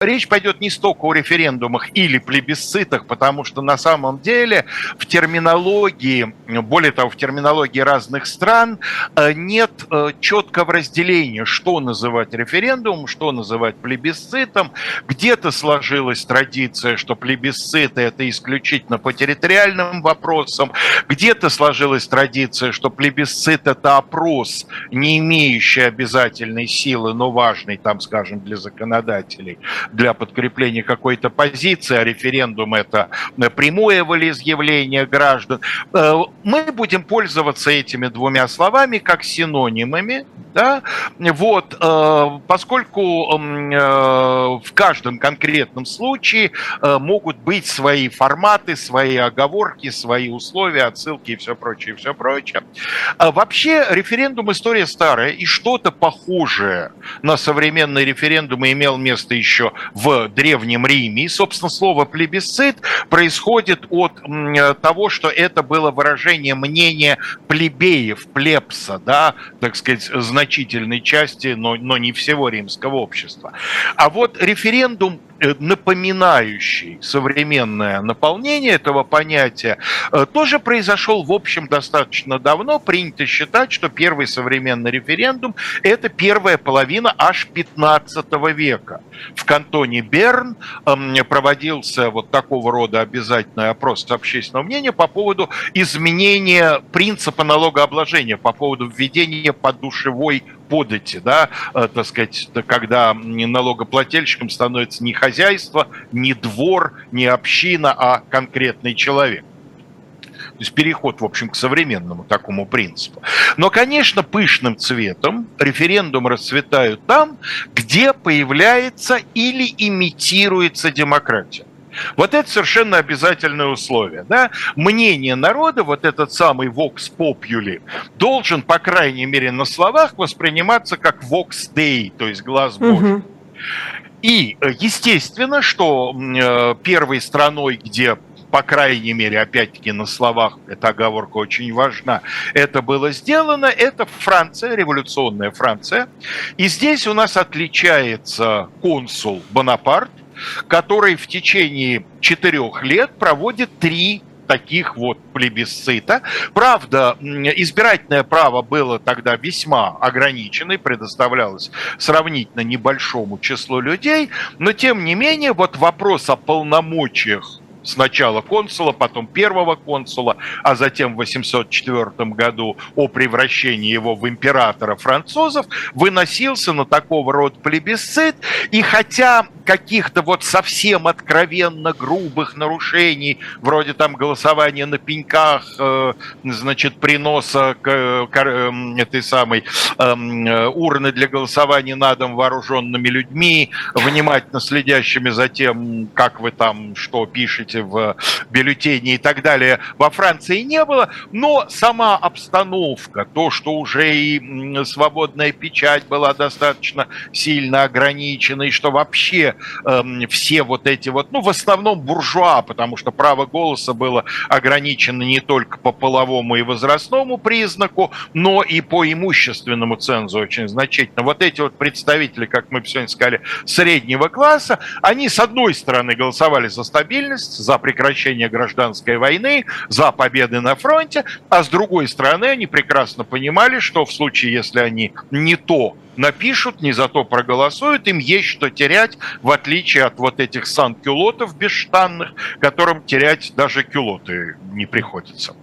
речь пойдет не столько о референдумах или плебисцитах, потому что на самом деле в терминологии, более того, в терминологии разных стран нет четкого разделения, что называть референдумом, что называть плебисцитом. Где-то сложилась традиция, что плебисциты – это исключительно по территориальным вопросам, где-то сложилась традиция, что плебисцит – это опрос, не имеющий обязательной силы, но важный, там, скажем, для законодателей, для подкрепления какой-то позиции, а референдум – это прямое волеизъявление граждан. Мы будем пользоваться этими двумя словами как синонимами, да? Вот, поскольку в каждом конкретном случае могут быть свои форматы, свои оговорки, свои условия, отсылки и все прочее, и все прочее. Вообще референдум – история старая, и что-то похожее на современные референдумы имел место еще в Древнем Риме. И, собственно, слово «плебисцит» происходит от того, что это было выражение мнения плебеев, плебса, да, так сказать, значительной части, но не всего римского общества. А вот референдум, напоминающий современное наполнение этого понятия, тоже произошел, в общем, достаточно давно. Принято считать, что первый современный референдум – это первая половина аж 15 века. В кантоне Берн проводился вот такого рода обязательный опрос общественного мнения по поводу изменения принципа налогообложения, по поводу введения подушевой подати, да, так сказать, когда налогоплательщиком становится не хозяйство, не двор, не община, а конкретный человек. То есть переход, в общем, к современному такому принципу. Но, конечно, пышным цветом референдумы расцветают там, где появляется или имитируется демократия. Вот это совершенно обязательное условие. Да? Мнение народа, вот этот самый vox populi, должен, по крайней мере, на словах восприниматься как vox dei, то есть глаз Божий. И естественно, что первой страной, где, по крайней мере, опять-таки на словах, эта оговорка очень важна, это было сделано, это Франция, революционная Франция. И здесь у нас отличается консул Бонапарт, который в течение 4 лет проводит 3 таких вот плебисцита. Правда, избирательное право было тогда весьма ограничено и предоставлялось сравнительно небольшому числу людей, но тем не менее вот вопрос о полномочиях сначала консула, потом первого консула, а затем в 804 году о превращении его в императора французов, выносился на такого рода плебисцит. И хотя каких-то вот совсем откровенно грубых нарушений, вроде там голосования на пеньках, значит, приноса этой самой урны для голосования на дом вооруженными людьми, внимательно следящими за тем, как вы там что пишете в бюллетене и так далее, во Франции не было, но сама обстановка, то, что уже и свободная печать была достаточно сильно ограничена, и что вообще все вот эти вот, ну, в основном буржуа, потому что право голоса было ограничено не только по половому и возрастному признаку, но и по имущественному цензу очень значительно. Вот эти вот представители, как мы сегодня сказали, среднего класса, они, с одной стороны, голосовали за стабильность, за прекращение гражданской войны, за победы на фронте, а с другой стороны, они прекрасно понимали, что в случае, если они не то напишут, не за то проголосуют, им есть что терять, в отличие от вот этих сан-кюлотов бесштанных, которым терять даже кюлоты не приходится.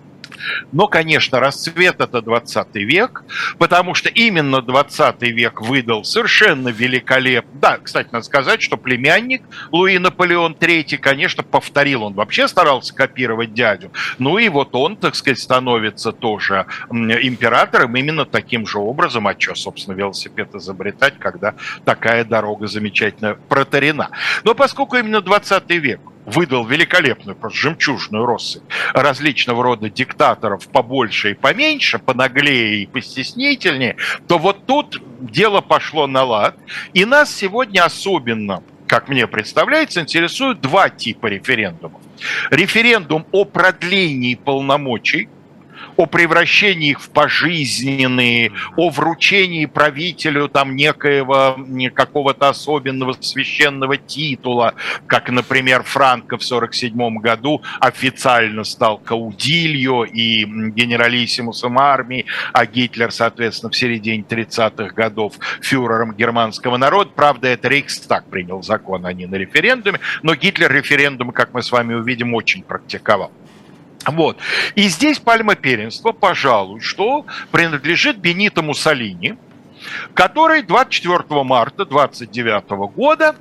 Но, конечно, расцвет – это 20 век, потому что именно 20 век выдал совершенно великолепно. Да, кстати, надо сказать, что племянник Луи Наполеон III, конечно, повторил, он вообще старался копировать дядю. Ну и вот он, так сказать, становится тоже императором именно таким же образом. А что, собственно, велосипед изобретать, когда такая дорога замечательно протарена? Но поскольку именно 20 век выдал великолепную, просто жемчужную россыпь различного рода диктаторов побольше и поменьше, понаглее и постеснительнее, то вот тут дело пошло на лад. И нас сегодня особенно, как мне представляется, интересуют 2 типа референдумов. Референдум о продлении полномочий, о превращении их в пожизненные, о вручении правителю там некоего, какого-то особенного священного титула, как, например, Франко в 1947 году официально стал каудильо и генералиссимусом армии, а Гитлер, соответственно, в середине 30-х годов фюрером германского народа. Правда, это Рейхстаг принял закон, а не на референдуме, но Гитлер референдумы, как мы с вами увидим, очень практиковал. Вот. И здесь пальма первенства, пожалуй, что принадлежит Бенито Муссолини, который 24 марта 29 года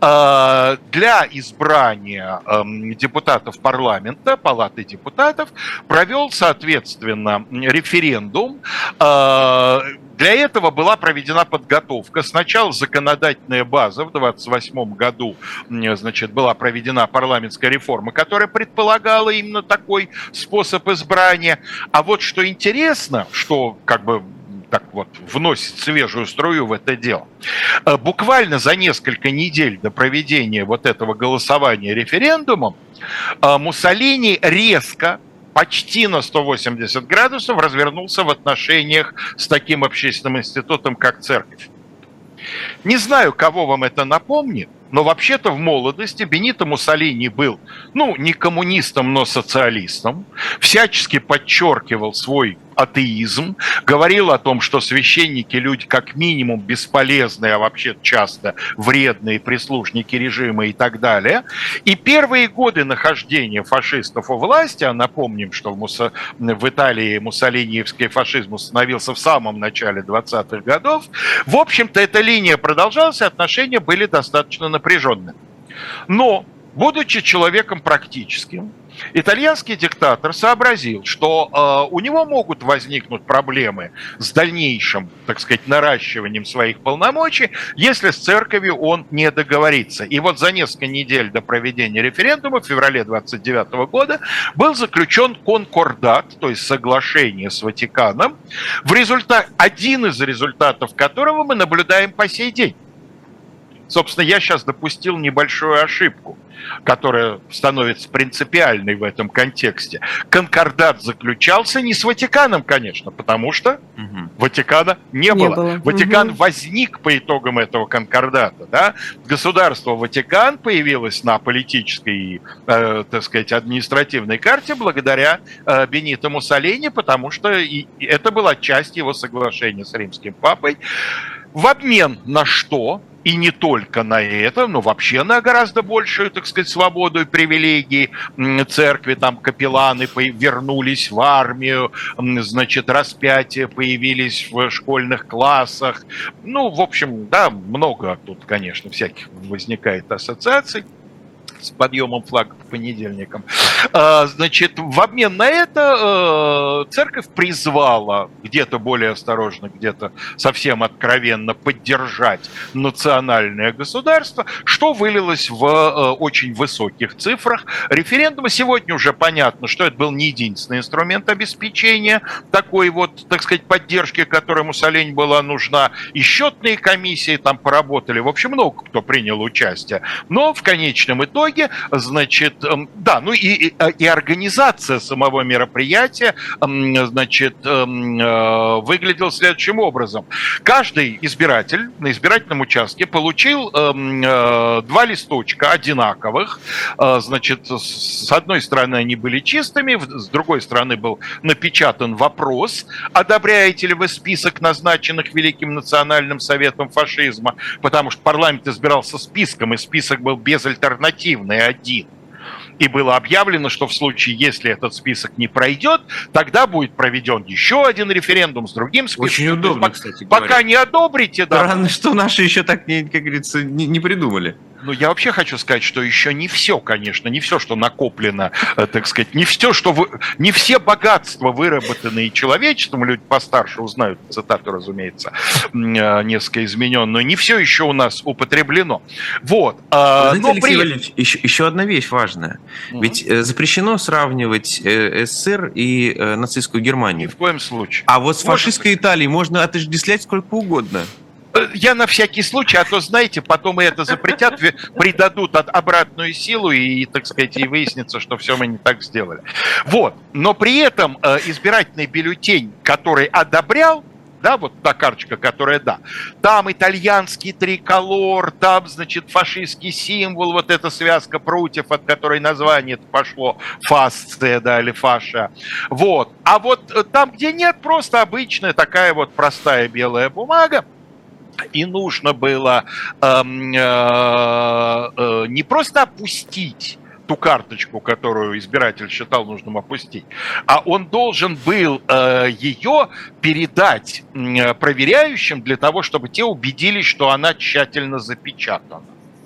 для избрания депутатов парламента, палаты депутатов, провел, соответственно, референдум. Для этого была проведена подготовка. Сначала законодательная база в 1928 году, значит, была проведена парламентская реформа, которая предполагала именно такой способ избрания. А вот что интересно, что как бы так вот вносит свежую струю в это дело. Буквально за несколько недель до проведения вот этого голосования референдумом Муссолини резко, почти на 180 градусов развернулся в отношениях с таким общественным институтом, как церковь. Не знаю, кого вам это напомнит, но вообще-то в молодости Бенито Муссолини был, не коммунистом, но социалистом, всячески подчеркивал свой атеизм, говорил о том, что священники люди как минимум бесполезные, а вообще часто вредные прислужники режима и так далее. И первые годы нахождения фашистов у власти, а напомним, что в Италии муссолиниевский фашизм установился в самом начале 20-х годов, в общем-то эта линия продолжалась, и отношения были достаточно напряженными. Но, будучи человеком практическим, итальянский диктатор сообразил, что у него могут возникнуть проблемы с дальнейшим, так сказать, наращиванием своих полномочий, если с церковью он не договорится. И вот за несколько недель до проведения референдума, в феврале 1929 года, был заключен конкордат, то есть соглашение с Ватиканом, один из результатов которого мы наблюдаем по сей день. Собственно, я сейчас допустил небольшую ошибку, которая становится принципиальной в этом контексте. Конкордат заключался не с Ватиканом, конечно, потому что Ватикана не было. Ватикан возник по итогам этого конкордата. Да? Государство Ватикан появилось на политической, так сказать, административной карте благодаря Бенито Муссолини, потому что это была часть его соглашения с римским папой. В обмен на что? И не только на это, но вообще на гораздо большую, так сказать, свободу и привилегии церкви. Там капелланы вернулись в армию, значит, распятия появились в школьных классах. В общем, да, много тут, конечно, всяких возникает ассоциаций с подъемом флага по понедельникам. Значит, в обмен на это церковь призвала где-то более осторожно, где-то совсем откровенно поддержать национальное государство, что вылилось в очень высоких цифрах референдума. Сегодня уже понятно, что это был не единственный инструмент обеспечения такой вот, так сказать, поддержки, которой Муссолини была нужна. И счетные комиссии там поработали. В общем, много кто принял участие. Но в конечном итоге, значит, да, и организация самого мероприятия, значит, выглядела следующим образом. Каждый избиратель на избирательном участке получил 2 листочка одинаковых. Значит, с одной стороны они были чистыми, с другой стороны был напечатан вопрос: одобряете ли вы список назначенных Великим национальным советом фашизма, потому что парламент избирался списком, и список был безальтернативный один. И было объявлено, что в случае, если этот список не пройдет, тогда будет проведен еще один референдум с другим списком. Очень удобно, кстати говоря. Пока не одобрите, да. Странно, что наши еще так, как говорится, не придумали. Ну, я вообще хочу сказать, что еще не все, конечно, не все, что накоплено, так сказать, не все богатства, выработанные человечеством, люди постарше узнают цитату, разумеется, несколько измененную, не все еще у нас употреблено. Вот. Знаете, Алексей Валерьевич, еще одна вещь важная. Ведь запрещено сравнивать СССР и нацистскую Германию. Ни в коем случае. А вот с фашистской Италией можно отождествлять сколько угодно. Я на всякий случай, а то, знаете, потом и это запретят, придадут обратную силу и, так сказать, и выяснится, что все мы не так сделали. Вот. Но при этом избирательный бюллетень, который одобрял, да, вот та карточка, которая, да, там итальянский триколор, там, значит, фашистский символ, вот эта связка прутьев, от которой название пошло, фасция, да, или фаша, вот. А вот там, где нет, просто обычная такая вот простая белая бумага, и нужно было не просто опустить ту карточку, которую избиратель считал нужным опустить, а он должен был ее передать проверяющим для того, чтобы те убедились, что она тщательно запечатана.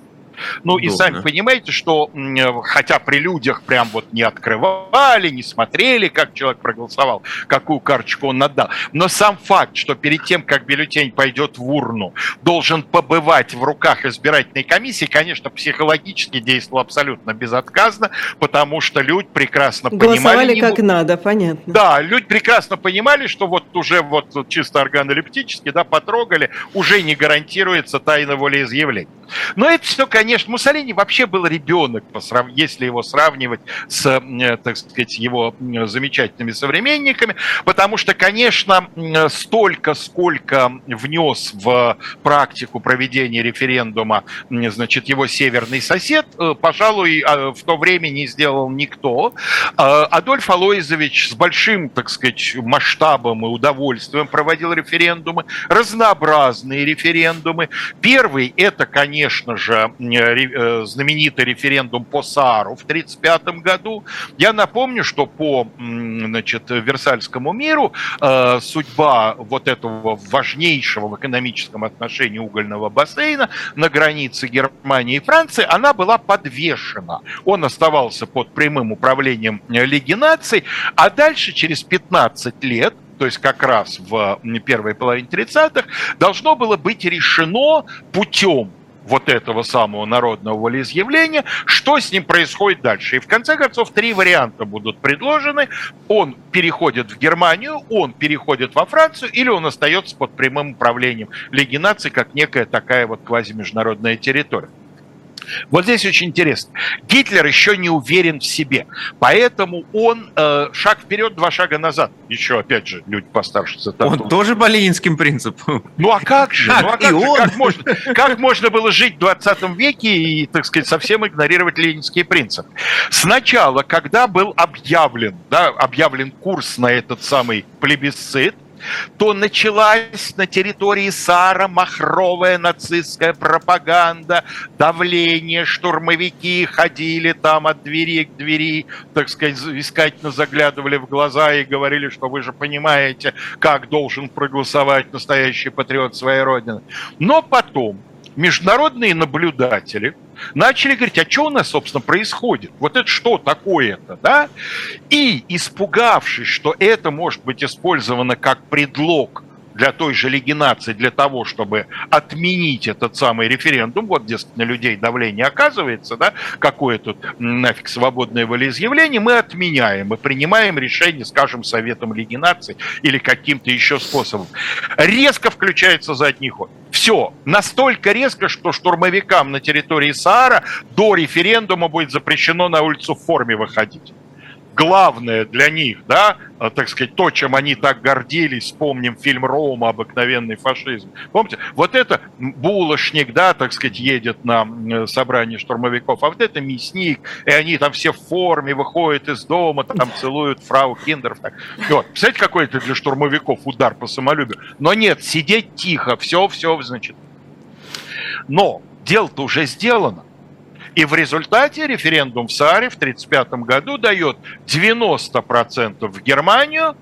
Ну и сами понимаете, что хотя при людях прям вот не открывали, не смотрели, как человек проголосовал, какую карточку он отдал, но сам факт, что перед тем, как бюллетень пойдет в урну, должен побывать в руках избирательной комиссии, конечно, психологически действовал абсолютно безотказно, потому что люди прекрасно понимали... Голосовали как надо, понятно. Да, люди прекрасно понимали, что вот уже вот чисто органолептически, да, потрогали, уже не гарантируется тайна волеизъявления. Но это все, конечно, Муссолини вообще был ребенок, если его сравнивать с, так сказать, его замечательными современниками, потому что, конечно, столько, сколько внес в практику проведения референдума, значит, его северный сосед, пожалуй, в то время не сделал никто. Адольф Алоизович с большим, так сказать, масштабом и удовольствием проводил референдумы, разнообразные референдумы. Первый – это, конечно же, знаменитый референдум по Саару в 1935 году. Я напомню, что по, значит, Версальскому миру судьба вот этого важнейшего в экономическом отношении угольного бассейна на границе Германии и Франции, она была подвешена. Он оставался под прямым управлением Лиги наций, а дальше через 15 лет, то есть как раз в первой половине 30-х, должно было быть решено путем вот этого самого народного волеизъявления, что с ним происходит дальше. И в конце концов 3 варианта будут предложены. Он переходит в Германию, он переходит во Францию, или он остается под прямым управлением Лиги наций, как некая такая вот квазимеждународная территория. Вот здесь очень интересно. Гитлер еще не уверен в себе, поэтому он шаг вперед, 2 шага назад. Еще, опять же, люди постарше цитату. Он тоже по ленинским принципам. Ну а как же? Как можно было жить в 20 веке и, так сказать, совсем игнорировать ленинские принципы? Сначала, когда был объявлен курс на этот самый плебисцит, то началась на территории Саара махровая нацистская пропаганда, давление, штурмовики ходили там от двери к двери, так сказать, искательно заглядывали в глаза и говорили, что вы же понимаете, как должен проголосовать настоящий патриот своей родины. Но потом международные наблюдатели начали говорить, а что у нас, собственно, происходит? Вот это что такое-то, да? И, испугавшись, что это может быть использовано как предлог для той же Лиги наций, для того, чтобы отменить этот самый референдум, вот, дескать, на людей давление оказывается, да, какое тут нафиг свободное волеизъявление, мы отменяем и принимаем решение, скажем, Советом Лиги наций или каким-то еще способом. Резко включается задний ход. Все, настолько резко, что штурмовикам на территории Саара до референдума будет запрещено на улицу в форме выходить. Главное для них, да, так сказать, то, чем они так гордились, вспомним фильм «Рома. Обыкновенный фашизм». Помните? Вот это булочник, да, так сказать, едет на собрание штурмовиков, а вот это мясник, и они там все в форме выходят из дома, там целуют фрау Киндеров. Вот. Представляете, какой это для штурмовиков удар по самолюбию? Но нет, сидеть тихо, все, значит. Но дело-то уже сделано. И в результате референдум в Сааре в 1935 году дает 90% в Германию,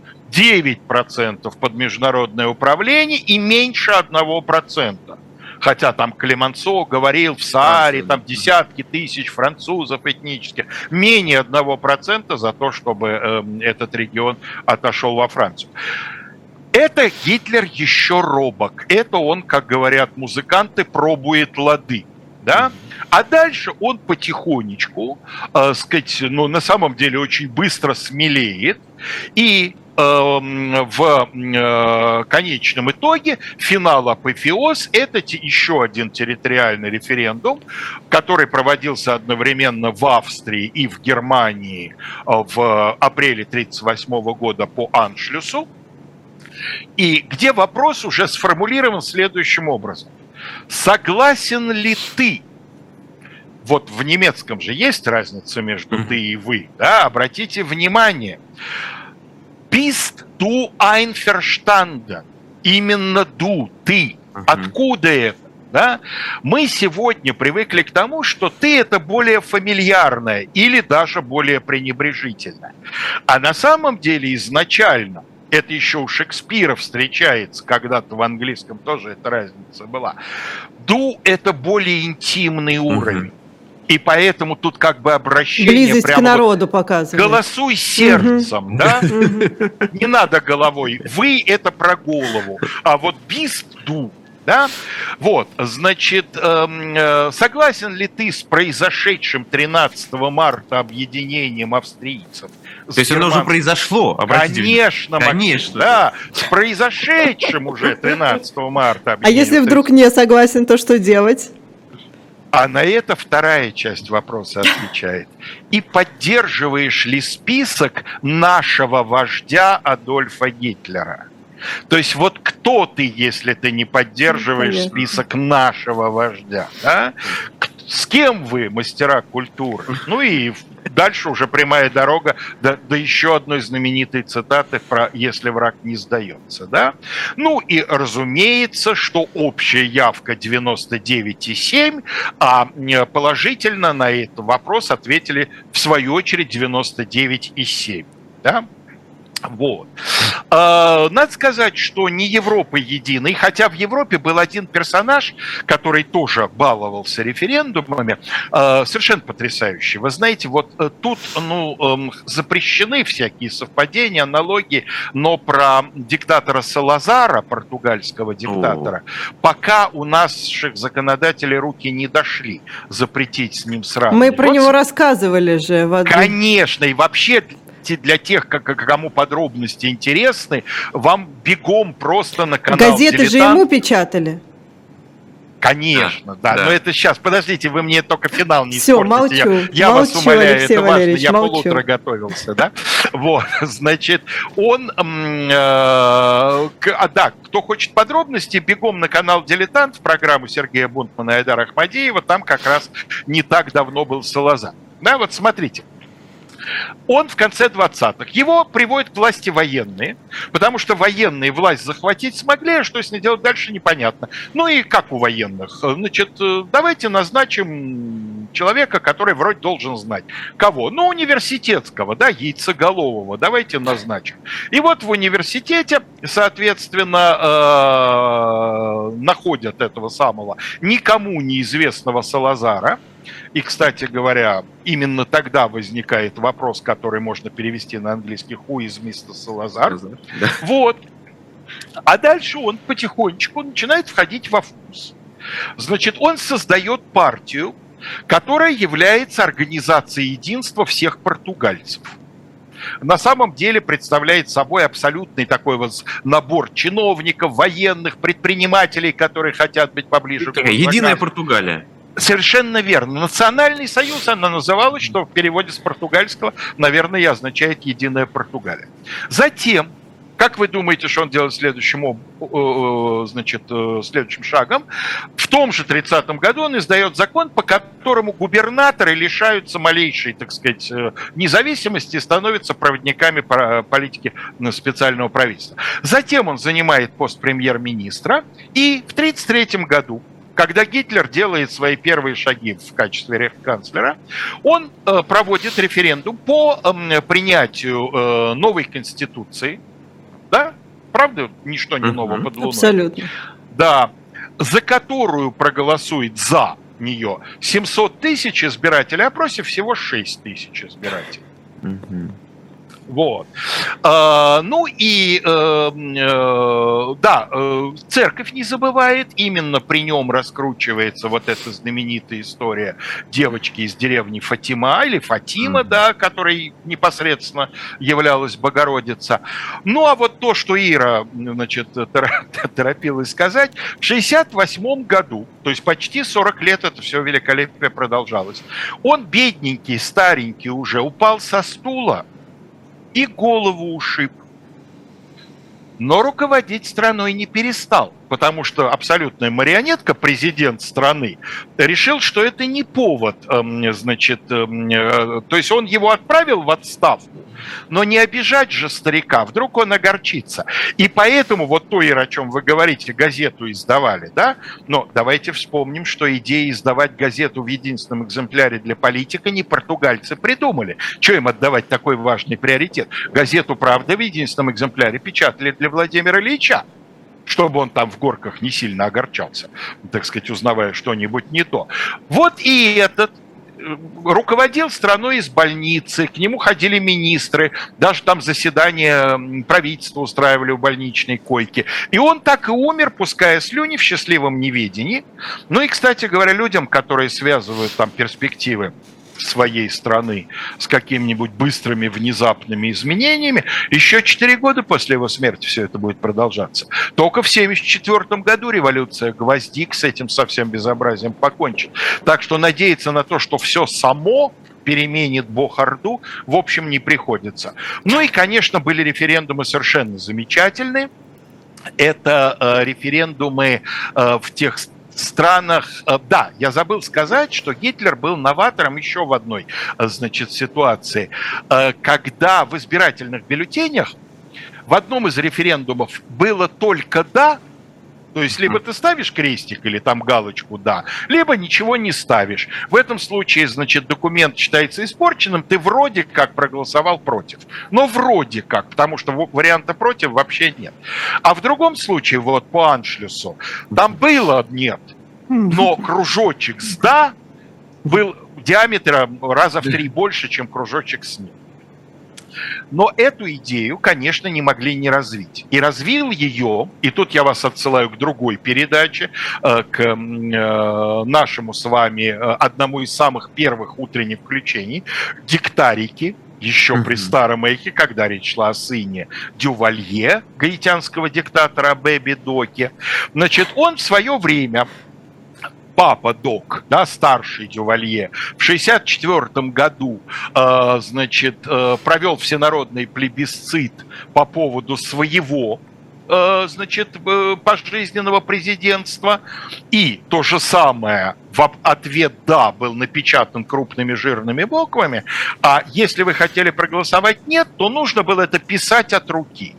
9% под международное управление и меньше 1%. Хотя там Клемансо говорил в Сааре, там десятки тысяч французов этнических, менее 1% за то, чтобы этот регион отошел во Францию. Это Гитлер еще робок. Это он, как говорят музыканты, пробует лады. Да? А дальше он потихонечку, сказать, ну, на самом деле очень быстро смелеет и в конечном итоге финал апофеоз – это еще один территориальный референдум, который проводился одновременно в Австрии и в Германии в апреле 1938 года по Аншлюсу, и где вопрос уже сформулирован следующим образом. Согласен ли ты? Вот в немецком же есть разница между «ты» и «вы». Да? Обратите внимание. Bist du einverstanden? Именно «du», «ты». Откуда это? Да? Мы сегодня привыкли к тому, что «ты» – это более фамильярное или даже более пренебрежительное. А на самом деле изначально, это еще у Шекспира встречается, когда-то в английском тоже эта разница была, «du» – это более интимный уровень. И поэтому тут как бы обращение... Близость к народу показывает. Голосуй сердцем, да? Не надо головой. Вы – это про голову. А вот bist du, да? Вот, значит, согласен ли ты с произошедшим 13 марта объединением австрийцев? То есть оно уже произошло? Конечно, конечно. Да, с произошедшим уже 13 марта объединением. А если вдруг не согласен, то что делать? А на это вторая часть вопроса отвечает. И поддерживаешь ли список нашего вождя Адольфа Гитлера? То есть вот кто ты, если ты не поддерживаешь список нашего вождя? Да? С кем вы, мастера культуры? Ну и дальше уже прямая дорога до еще одной знаменитой цитаты про «если враг не сдается». Да? Ну и разумеется, что общая явка 99,7, а положительно на этот вопрос ответили в свою очередь 99,7. Да? Вот. Надо сказать, что не Европа единая, хотя в Европе был один персонаж, который тоже баловался референдумами, совершенно потрясающий. Вы знаете, вот тут запрещены всякие совпадения, аналогии, но про диктатора Салазара, португальского диктатора, пока у наших законодателей руки не дошли запретить с ним сравнивать. Мы про него рассказывали же. Конечно, и вообще... Для тех, кому подробности интересны, вам бегом просто на канал Газеты «Дилетант». же ему печатали. Конечно, да. Но это сейчас, подождите, вы мне только финал не Все, испортите. молчу. Я вас умоляю, Алексей это важно. Валерьевич, Я молчу. полутора готовился, да? Вот, значит, он, да, кто хочет подробности, бегом на канал «Дилетант» в программу Сергея Бунтмана и Айдара Ахмадеева, там как раз не так давно был Салазар. Да, вот смотрите. Он в конце 20-х. Его приводят к власти военные, потому что военные власть захватить смогли, а что с ней делать дальше непонятно. Ну и как у военных? Значит, давайте назначим человека, который вроде должен знать. Кого? Ну, университетского, да, яйцеголового. Давайте назначим. И вот в университете, соответственно, находят этого самого никому неизвестного Салазара. И, кстати говоря, именно тогда возникает вопрос, который можно перевести на английский «Who is Mr. Salazar?». Вот. А дальше он потихонечку начинает входить во вкус. Значит, он создает партию, которая является организацией единства всех португальцев. На самом деле представляет собой абсолютный такой вот набор чиновников, военных, предпринимателей, которые хотят быть поближе. Единая Португалия. Совершенно верно. Национальный союз она называлась, что в переводе с португальского, наверное, и означает «единая Португалия». Затем, как вы думаете, что он делает следующим шагом? В том же 30-м году он издает закон, по которому губернаторы лишаются малейшей, так сказать, независимости и становятся проводниками политики специального правительства. Затем он занимает пост премьер-министра, и в 1933 году, когда Гитлер делает свои первые шаги в качестве рейхсканцлера, он проводит референдум по принятию новой конституции. Да? Правда? Ничто не ново под луной. Абсолютно. Да. За которую проголосует за нее 700 тысяч избирателей, а против всего 6 тысяч избирателей. Вот. Ну и, да, церковь не забывает, именно при нем раскручивается вот эта знаменитая история девочки из деревни Фатима, или Фатима, да, которой непосредственно являлась Богородица. Ну а вот то, что Ира, значит, торопилась сказать, в 1968 году, то есть почти 40 лет это все великолепие продолжалось, он, бедненький, старенький уже, упал со стула и голову ушиб. Но руководить страной не перестал, потому что абсолютная марионетка, президент страны, решил, что это не повод, значит, то есть он его отправил в отставку, но не обижать же старика, вдруг он огорчится. И поэтому вот то, Ира, о чем вы говорите, газету издавали, да, но давайте вспомним, что идея издавать газету в единственном экземпляре для политика не португальцы придумали. Что им отдавать такой важный приоритет? Газету «Правда» в единственном экземпляре печатали для Владимира Ильича, чтобы он там в горках не сильно огорчался, так сказать, узнавая что-нибудь не то. Вот и этот руководил страной из больницы, к нему ходили министры, даже там заседания правительства устраивали у больничной койки. И он так и умер, пуская слюни в счастливом неведении. Ну и, кстати говоря, людям, которые связывают там перспективы своей страны с какими-нибудь быстрыми внезапными изменениями, еще 4 года после его смерти все это будет продолжаться. Только в 1974 году революция Гвоздик с этим совсем безобразием покончит. Так что надеяться на то, что все само переменит Бог-Орду, в общем, не приходится. Ну и, конечно, были референдумы совершенно замечательные. Это референдумы в тех странах, да, я забыл сказать, что Гитлер был новатором еще в одной, значит, ситуации, когда в избирательных бюллетенях в одном из референдумов было только «да», то есть либо ты ставишь крестик или там галочку «да», либо ничего не ставишь. В этом случае, значит, документ считается испорченным, ты вроде как проголосовал против. Но вроде как, потому что варианта против вообще нет. А в другом случае, вот по аншлюсу, там было «нет», но кружочек с «да» был диаметром раза в 3 больше, чем кружочек с «нет». Но эту идею, конечно, не могли не развить. И развил ее, и тут я вас отсылаю к другой передаче, к нашему с вами одному из самых первых утренних включений, «Диктарики», еще при старом эхе, когда речь шла о сыне Дювалье, гаитянского диктатора Бэби Доке. Значит, он в свое время, папа Док, да, старший Дювалье, в 1964 году, значит, провел всенародный плебисцит по поводу своего, значит, пожизненного президентства. И то же самое в ответ «да» был напечатан крупными жирными буквами. А если вы хотели проголосовать «нет», то нужно было это писать от руки.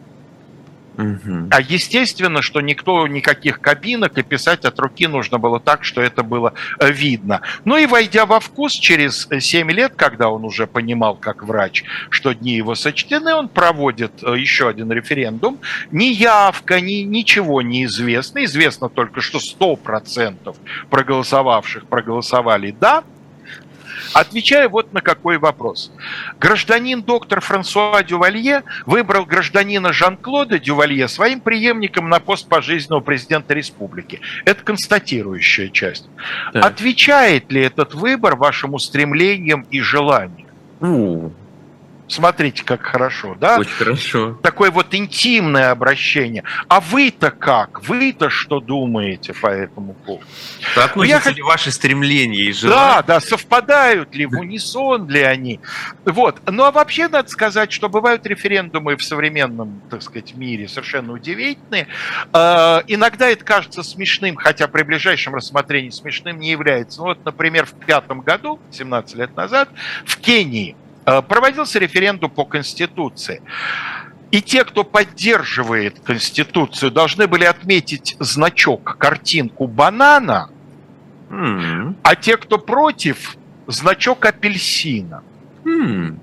А естественно, что никаких кабинок, и писать от руки нужно было так, что это было видно. Ну и войдя во вкус, через 7 лет, когда он уже понимал, как врач, что дни его сочтены, он проводит еще один референдум. Ни явка, ничего не известно. Известно только, что 100% проголосовавших проголосовали «да». Отвечая вот на какой вопрос. Гражданин доктор Франсуа Дювалье выбрал гражданина Жан-Клода Дювалье своим преемником на пост пожизненного президента республики. Это констатирующая часть. Да. Отвечает ли этот выбор вашим устремлениям и желаниям? Смотрите, как хорошо, да? Очень хорошо. Такое вот интимное обращение. А вы-то как? Вы-то что думаете по этому поводу? Относятся ли ваши стремления и желания? Да, совпадают ли, в унисон ли они? Вот. Ну, а вообще надо сказать, что бывают референдумы в современном, так сказать, мире совершенно удивительные. Иногда это кажется смешным, хотя при ближайшем рассмотрении смешным не является. Ну, вот, например, в 2005 году, 17 лет назад, в Кении проводился референдум по Конституции. И те, кто поддерживает Конституцию, должны были отметить значок, картинку банана, а те, кто против, значок апельсина.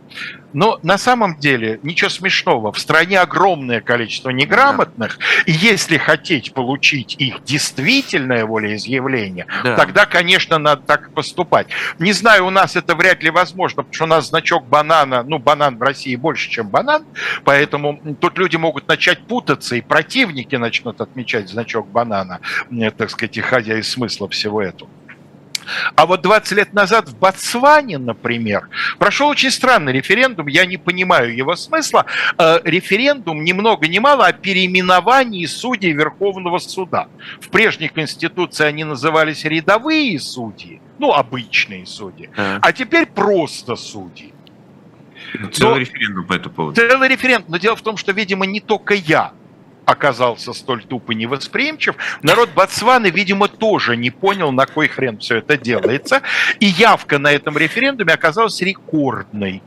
Но на самом деле ничего смешного. В стране огромное количество неграмотных, и если хотеть получить их действительное волеизъявление, тогда, конечно, надо так поступать. Не знаю, у нас это вряд ли возможно, потому что у нас значок банана, банан в России больше, чем банан, поэтому тут люди могут начать путаться, и противники начнут отмечать значок банана, так сказать, исходя из смысла всего этого. А вот 20 лет назад в Ботсване, например, прошел очень странный референдум, я не понимаю его смысла. Референдум ни много ни мало о переименовании судей Верховного суда. В прежней конституции они назывались рядовые судьи, обычные судьи, а теперь просто судьи. Целый референдум по этому поводу. Целый референдум. Но дело в том, что, видимо, не только я оказался столь туп и невосприимчив, народ Ботсваны, видимо, тоже не понял, на кой хрен все это делается. И явка на этом референдуме оказалась рекордной.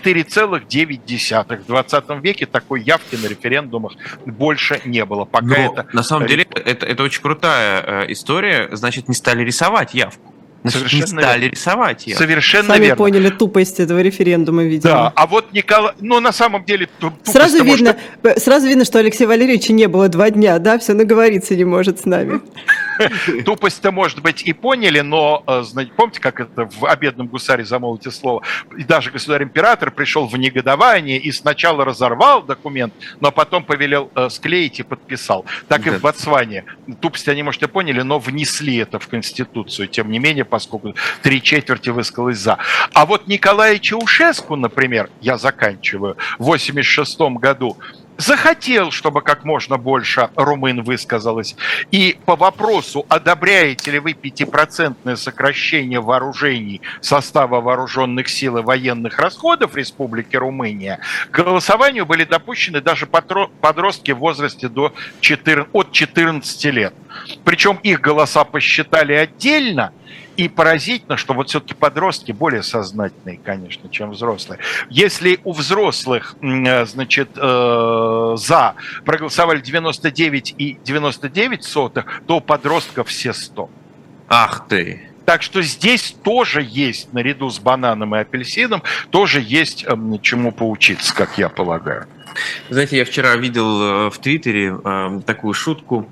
4,9. В 20 веке такой явки на референдумах больше не было. На самом деле, это очень крутая история. Значит, не стали рисовать явку. Рисовать ее. Совершенно Сами верно. поняли тупость этого референдума, видимо. Да, а вот Николай... на самом деле... Сразу видно, что Алексея Валерьевича не было 2 дня, да? Все наговориться не может с нами. Тупость-то, может быть, и поняли, но, помните, как это в «О бедном гусаре замолвите слово», и даже государь-император пришел в негодование и сначала разорвал документ, но потом повелел склеить и подписал. Так и в Ботсване. Тупость они, может, и поняли, но внесли это в Конституцию, тем не менее, поскольку 3/4 высказалось «за». А вот Николай Чаушеску, например, я заканчиваю, в 1986 году, захотел, чтобы как можно больше румын высказалось. И по вопросу, одобряете ли вы 5% сокращение вооружений состава вооруженных сил и военных расходов Республики Румыния, к голосованию были допущены даже подростки в возрасте от 14 лет. Причем их голоса посчитали отдельно. И поразительно, что вот все-таки подростки более сознательные, конечно, чем взрослые. Если у взрослых, за проголосовали 99,99, то у подростков все 100. Ах ты! Так что здесь тоже есть, наряду с бананом и апельсином, тоже есть чему поучиться, как я полагаю. Знаете, я вчера видел в Твиттере такую шутку.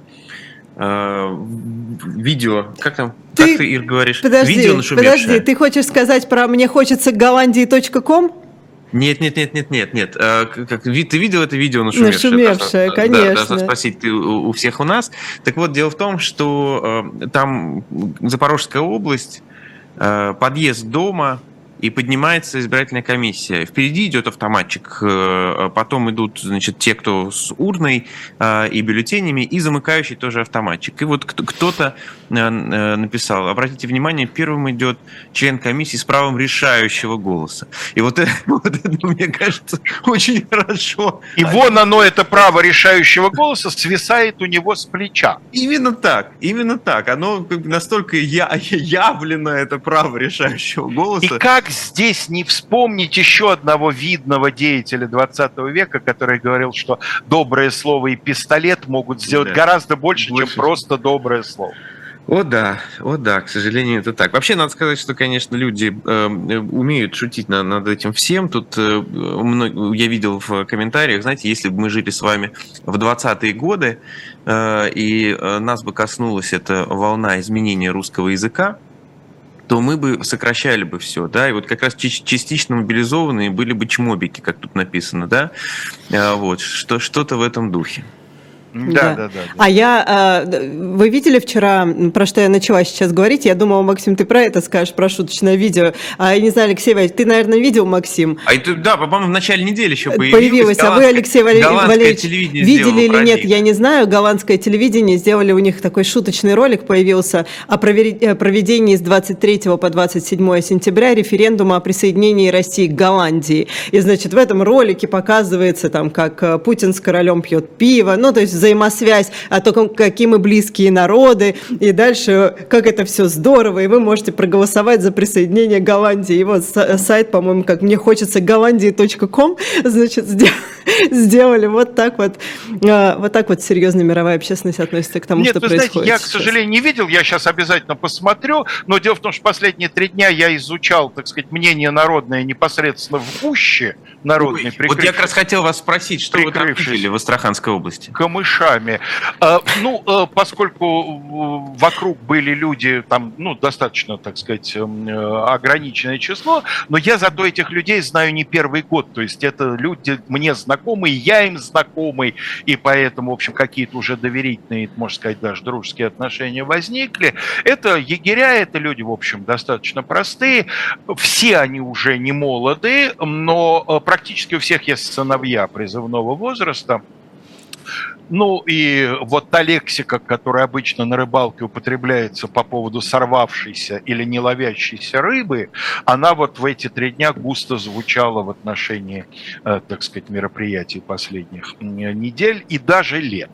Видео, как ты, Ир, говоришь? Видео нашумевшее. Подожди, ты хочешь сказать про «мне хочется голландии.ком»? Нет. Ты видел это видео нашумевшее? Нашумевшее, конечно. Да, спросить ты у всех у нас. Так вот, дело в том, что там Запорожская область, подъезд дома, и поднимается избирательная комиссия. Впереди идет автоматчик, потом идут, те, кто с урной и бюллетенями, и замыкающий тоже автоматчик. И вот кто-то написал: обратите внимание, первым идет член комиссии с правом решающего голоса. И вот это, мне кажется, очень хорошо. И вон оно, это право решающего голоса, свисает у него с плеча. Именно так. Оно настолько явлено, это право решающего голоса. И как здесь не вспомнить еще одного видного деятеля 20 века, который говорил, что доброе слово и пистолет могут сделать гораздо больше, чем просто доброе слово. О да, к сожалению, это так. Вообще, надо сказать, что, конечно, люди умеют шутить над этим всем. Тут я видел в комментариях, знаете, если бы мы жили с вами в 20-е годы, и нас бы коснулась эта волна изменения русского языка, то мы бы сокращали бы все, да, и вот как раз частично мобилизованные были бы чмобики, как тут написано, да, вот, что-то в этом духе. Да. А вы видели вчера, про что я начала сейчас говорить? Я думала, Максим, ты про это скажешь, про шуточное видео. Я не знаю, Алексей Валерьевич, ты, наверное, видел, Максим? Да, по-моему, в начале недели еще появилось. А вы, Алексей Валерьевич, видели или нет, я не знаю. Голландское телевидение сделали, у них такой шуточный ролик появился о проведении с 23 по 27 сентября референдума о присоединении России к Голландии. И, значит, в этом ролике показывается, там, как Путин с королем пьет пиво, то есть взаимосвязь о том, какие мы близкие народы, и дальше, как это все здорово, и вы можете проголосовать за присоединение Голландии. И вот сайт, по-моему, как мне хочется, голландии.com, значит, сделали вот так вот серьезная мировая общественность относится к тому, что происходит. Знаете, я, к сожалению, не видел, я сейчас обязательно посмотрю, но дело в том, что последние 3 дня я изучал, так сказать, мнение народное непосредственно в гуще народной, вот я как раз хотел вас спросить, что вы там видели в Астраханской области? Камышами. Поскольку вокруг были люди, там, достаточно, так сказать, ограниченное число, но я зато этих людей знаю не первый год, то есть это люди мне знакомые, я им знакомый, и поэтому, в общем, какие-то уже доверительные, можно сказать, даже дружеские отношения возникли. Это егеря, это люди, в общем, достаточно простые, все они уже не молоды, но практически у всех есть сыновья призывного возраста. И вот та лексика, которая обычно на рыбалке употребляется по поводу сорвавшейся или не ловящейся рыбы, она вот в эти 3 дня густо звучала в отношении, так сказать, мероприятий последних недель и даже лет.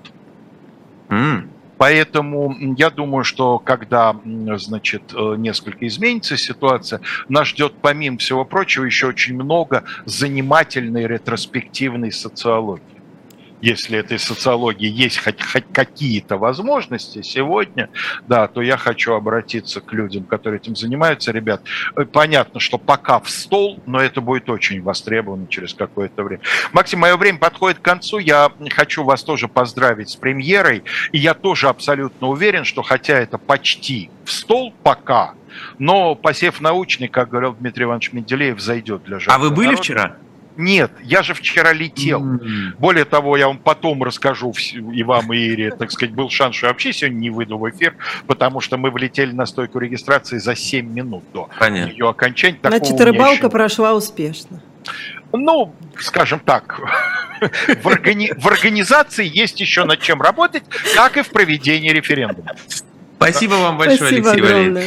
Поэтому я думаю, что когда, значит, несколько изменится ситуация, нас ждет, помимо всего прочего, еще очень много занимательной ретроспективной социологии. Если этой социологии есть хоть какие-то возможности сегодня, да, то я хочу обратиться к людям, которые этим занимаются. Ребят, понятно, что пока в стол, но это будет очень востребовано через какое-то время. Максим, мое время подходит к концу. Я хочу вас тоже поздравить с премьерой. И я тоже абсолютно уверен, что хотя это почти в стол пока, но посев научный, как говорил Дмитрий Иванович Менделеев, зайдет для жертвы. А вы были вчера? Нет, я же вчера летел. Более того, я вам потом расскажу, и вам, и Ире, так сказать, был шанс, что я вообще сегодня не выйду в эфир, потому что мы влетели на стойку регистрации за 7 минут до ее окончания. Значит, рыбалка прошла успешно. Скажем так, в организации есть еще над чем работать, как и в проведении референдума. Спасибо вам большое, Алексей Валерьевич.